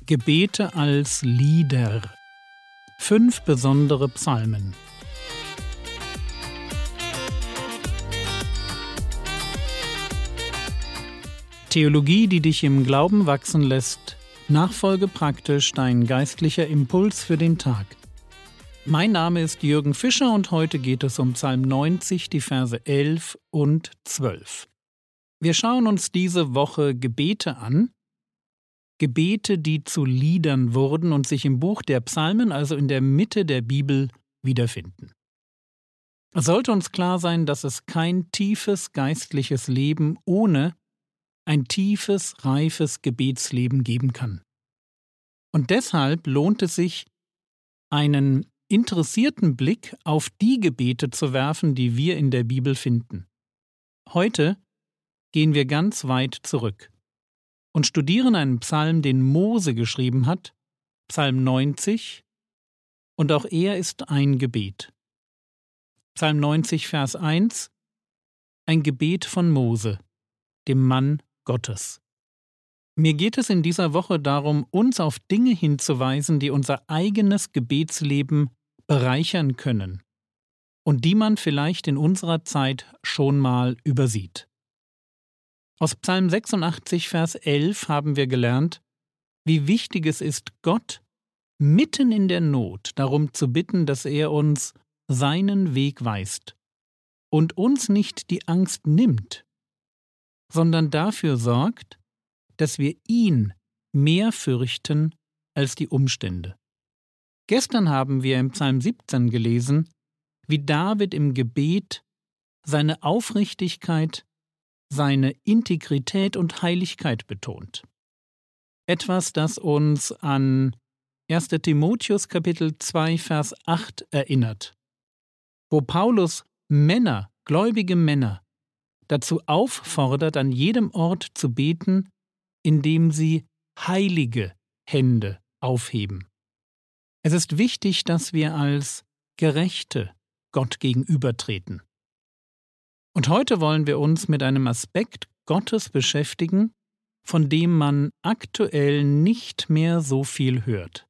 Gebete als Lieder. 5 besondere Psalmen. Theologie, die dich im Glauben wachsen lässt. Nachfolge praktisch, dein geistlicher Impuls für den Tag. Mein Name ist Jürgen Fischer und heute geht es um Psalm 90, die Verse 11 und 12. Wir schauen uns diese Woche Gebete an. Gebete, die zu Liedern wurden und sich im Buch der Psalmen, also in der Mitte der Bibel, wiederfinden. Es sollte uns klar sein, dass es kein tiefes geistliches Leben ohne ein tiefes, reifes Gebetsleben geben kann. Und deshalb lohnt es sich, einen interessierten Blick auf die Gebete zu werfen, die wir in der Bibel finden. Heute gehen wir ganz weit zurück und studieren einen Psalm, den Mose geschrieben hat, Psalm 90, und auch er ist ein Gebet. Psalm 90, Vers 1, ein Gebet von Mose, dem Mann Gottes. Mir geht es in dieser Woche darum, uns auf Dinge hinzuweisen, die unser eigenes Gebetsleben bereichern können und die man vielleicht in unserer Zeit schon mal übersieht. Aus Psalm 86, Vers 11 haben wir gelernt, wie wichtig es ist, Gott mitten in der Not darum zu bitten, dass er uns seinen Weg weist und uns nicht die Angst nimmt, sondern dafür sorgt, dass wir ihn mehr fürchten als die Umstände. Gestern haben wir im Psalm 17 gelesen, wie David im Gebet seine Aufrichtigkeit, seine Integrität und Heiligkeit betont. Etwas, das uns an 1. Timotheus Kapitel 2, Vers 8 erinnert, wo Paulus Männer, gläubige Männer, dazu auffordert, an jedem Ort zu beten, indem sie heilige Hände aufheben. Es ist wichtig, dass wir als Gerechte Gott gegenübertreten. Und heute wollen wir uns mit einem Aspekt Gottes beschäftigen, von dem man aktuell nicht mehr so viel hört: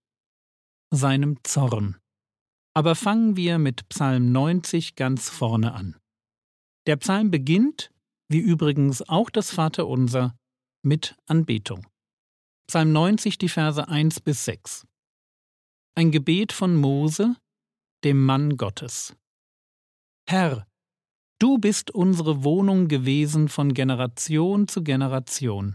seinem Zorn. Aber fangen wir mit Psalm 90 ganz vorne an. Der Psalm beginnt, wie übrigens auch das Vaterunser, mit Anbetung. Psalm 90, die Verse 1 bis 6. Ein Gebet von Mose, dem Mann Gottes. Herr, du bist unsere Wohnung gewesen von Generation zu Generation.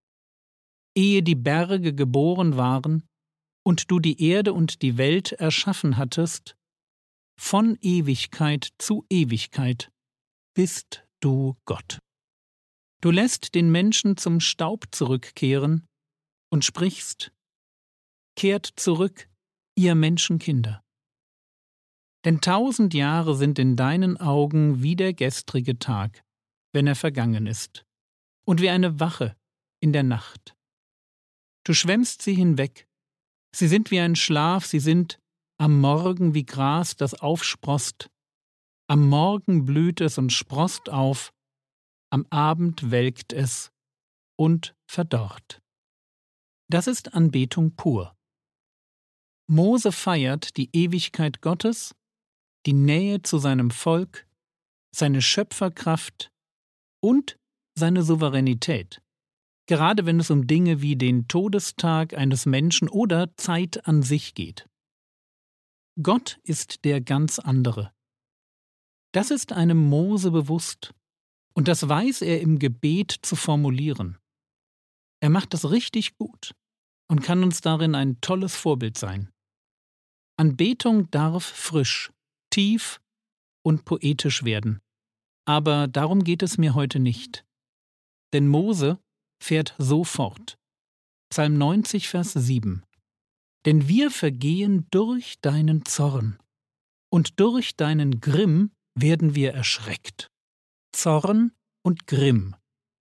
Ehe die Berge geboren waren und du die Erde und die Welt erschaffen hattest, von Ewigkeit zu Ewigkeit bist du Gott. Du lässt den Menschen zum Staub zurückkehren und sprichst: Kehrt zurück, ihr Menschenkinder. Denn 1000 Jahre sind in deinen Augen wie der gestrige Tag, wenn er vergangen ist, und wie eine Wache in der Nacht. Du schwemmst sie hinweg, sie sind wie ein Schlaf, sie sind am Morgen wie Gras, das aufsproßt, am Morgen blüht es und sproßt auf, am Abend welkt es und verdorrt. Das ist Anbetung pur. Mose feiert die Ewigkeit Gottes, die Nähe zu seinem Volk, seine Schöpferkraft und seine Souveränität, gerade wenn es um Dinge wie den Todestag eines Menschen oder Zeit an sich geht. Gott ist der ganz andere. Das ist einem Mose bewusst, und das weiß er im Gebet zu formulieren. Er macht das richtig gut und kann uns darin ein tolles Vorbild sein. Anbetung darf frisch, tief und poetisch werden. Aber darum geht es mir heute nicht. Denn Mose fährt so fort. Psalm 90, Vers 7. Denn wir vergehen durch deinen Zorn, und durch deinen Grimm werden wir erschreckt. Zorn und Grimm.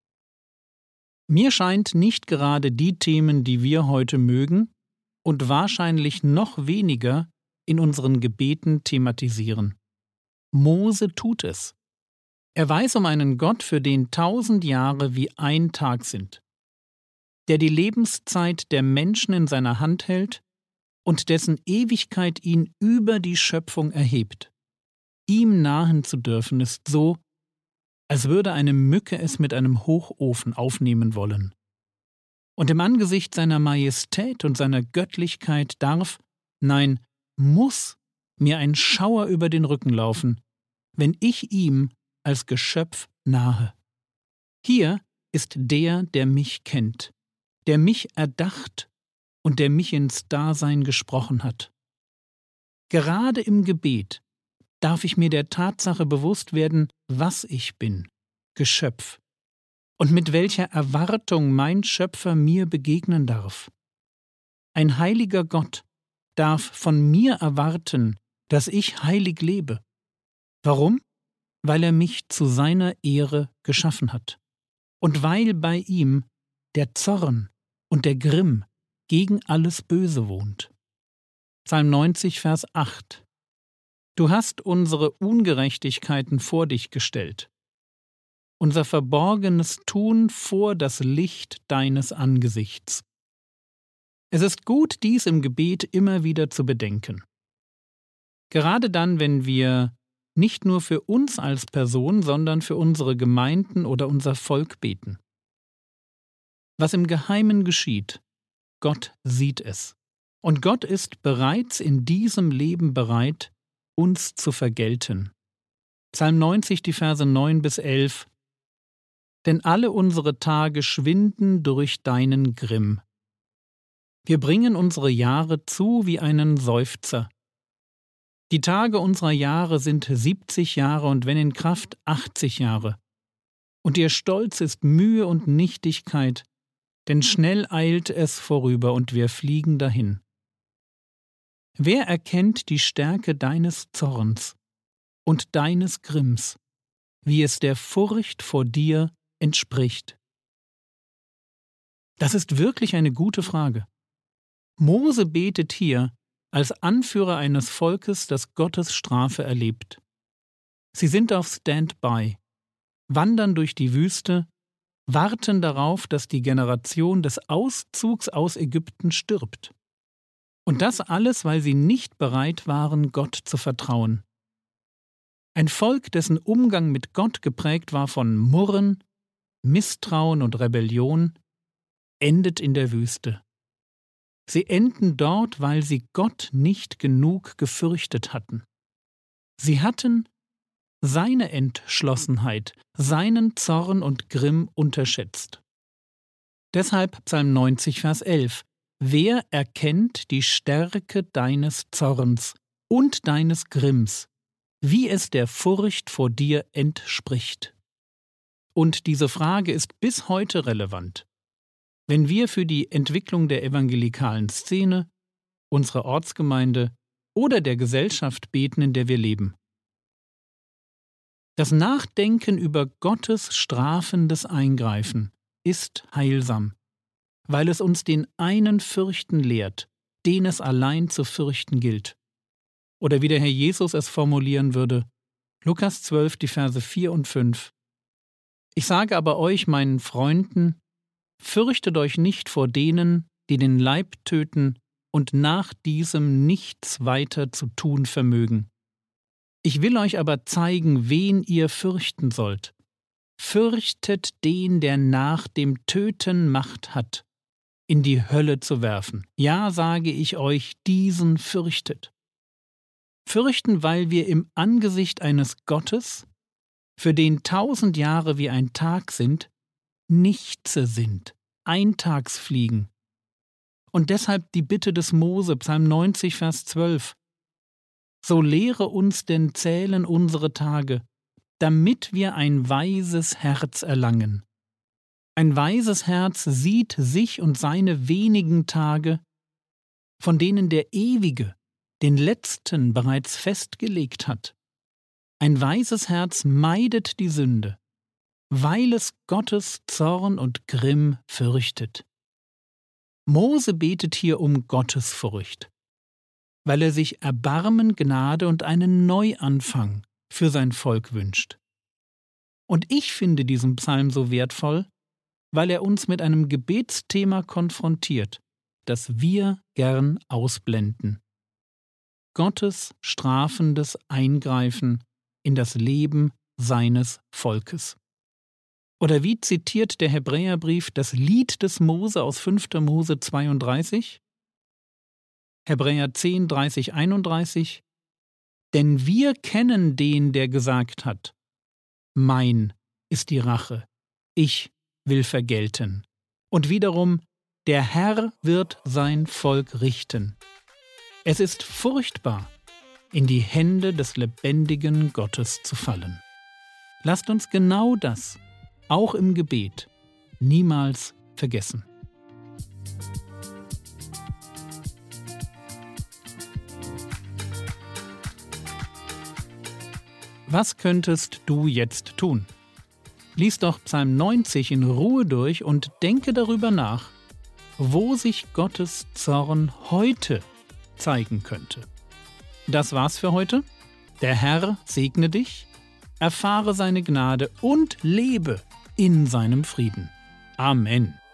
Mir scheint nicht gerade die Themen, die wir heute mögen, und wahrscheinlich noch weniger in unseren Gebeten thematisieren. Mose tut es. Er weiß um einen Gott, für den 1000 Jahre wie ein Tag sind. der die Lebenszeit der Menschen in seiner Hand hält und dessen Ewigkeit ihn über die Schöpfung erhebt. Ihm nahen zu dürfen ist so, als würde eine Mücke es mit einem Hochofen aufnehmen wollen. Und im Angesicht seiner Majestät und seiner Göttlichkeit darf, nein, muss mir ein Schauer über den Rücken laufen, wenn ich ihm als Geschöpf nahe. Hier ist der, der mich kennt, der mich erdacht und der mich ins Dasein gesprochen hat. Gerade im Gebet darf ich mir der Tatsache bewusst werden, was ich bin, Geschöpf, und mit welcher Erwartung mein Schöpfer mir begegnen darf. Ein heiliger Gott darf von mir erwarten, dass ich heilig lebe. Warum? Weil er mich zu seiner Ehre geschaffen hat. Und weil bei ihm der Zorn und der Grimm gegen alles Böse wohnt. Psalm 90, Vers 8. Du hast unsere Ungerechtigkeiten vor dich gestellt, unser verborgenes Tun vor das Licht deines Angesichts. Es ist gut, dies im Gebet immer wieder zu bedenken. Gerade dann, wenn wir nicht nur für uns als Person, sondern für unsere Gemeinden oder unser Volk beten. Was im Geheimen geschieht, Gott sieht es. Und Gott ist bereits in diesem Leben bereit, uns zu vergelten. Psalm 90, die Verse 9 bis 11. Denn alle unsere Tage schwinden durch deinen Grimm. Wir bringen unsere Jahre zu wie einen Seufzer. Die Tage unserer Jahre sind 70 Jahre und wenn in Kraft 80 Jahre. Und ihr Stolz ist Mühe und Nichtigkeit, denn schnell eilt es vorüber und wir fliegen dahin. Wer erkennt die Stärke deines Zorns und deines Grimms, wie es der Furcht vor dir entspricht? Das ist wirklich eine gute Frage. Mose betet hier als Anführer eines Volkes, das Gottes Strafe erlebt. Sie sind auf Standby, wandern durch die Wüste, warten darauf, dass die Generation des Auszugs aus Ägypten stirbt. Und das alles, weil sie nicht bereit waren, Gott zu vertrauen. Ein Volk, dessen Umgang mit Gott geprägt war von Murren, Misstrauen und Rebellion, endet in der Wüste. Sie enden dort, weil sie Gott nicht genug gefürchtet hatten. Sie hatten seine Entschlossenheit, seinen Zorn und Grimm unterschätzt. Deshalb Psalm 90, Vers 11. Wer erkennt die Stärke deines Zorns und deines Grimms, wie es der Furcht vor dir entspricht? Und diese Frage ist bis heute relevant. Wenn wir für die Entwicklung der evangelikalen Szene, unserer Ortsgemeinde oder der Gesellschaft beten, in der wir leben. Das Nachdenken über Gottes strafendes Eingreifen ist heilsam, weil es uns den einen fürchten lehrt, den es allein zu fürchten gilt. Oder wie der Herr Jesus es formulieren würde, Lukas 12, die Verse 4 und 5. Ich sage aber euch, meinen Freunden, fürchtet euch nicht vor denen, die den Leib töten und nach diesem nichts weiter zu tun vermögen. Ich will euch aber zeigen, wen ihr fürchten sollt. Fürchtet den, der nach dem Töten Macht hat, in die Hölle zu werfen. Ja, sage ich euch, diesen fürchtet. Fürchten, weil wir im Angesicht eines Gottes, für den 1000 Jahre wie ein Tag sind, Nichtse sind, Eintagsfliegen. Und deshalb die Bitte des Mose, Psalm 90, Vers 12. So lehre uns denn zählen unsere Tage, damit wir ein weises Herz erlangen. Ein weises Herz sieht sich und seine wenigen Tage, von denen der Ewige den letzten bereits festgelegt hat. Ein weises Herz meidet die Sünde, weil es Gottes Zorn und Grimm fürchtet. Mose betet hier um Gottesfurcht, weil er sich Erbarmen, Gnade und einen Neuanfang für sein Volk wünscht. Und ich finde diesen Psalm so wertvoll, weil er uns mit einem Gebetsthema konfrontiert, das wir gern ausblenden. Gottes strafendes Eingreifen in das Leben seines Volkes. Oder wie zitiert der Hebräerbrief das Lied des Mose aus 5. Mose 32? Hebräer 10, 30, 31. Denn wir kennen den, der gesagt hat: Mein ist die Rache, ich will vergelten. Und wiederum: Der Herr wird sein Volk richten. Es ist furchtbar, in die Hände des lebendigen Gottes zu fallen. Lasst uns genau das, auch im Gebet, niemals vergessen. Was könntest du jetzt tun? Lies doch Psalm 90 in Ruhe durch und denke darüber nach, wo sich Gottes Zorn heute zeigen könnte. Das war's für heute. Der Herr segne dich, erfahre seine Gnade und lebe in seinem Frieden. Amen.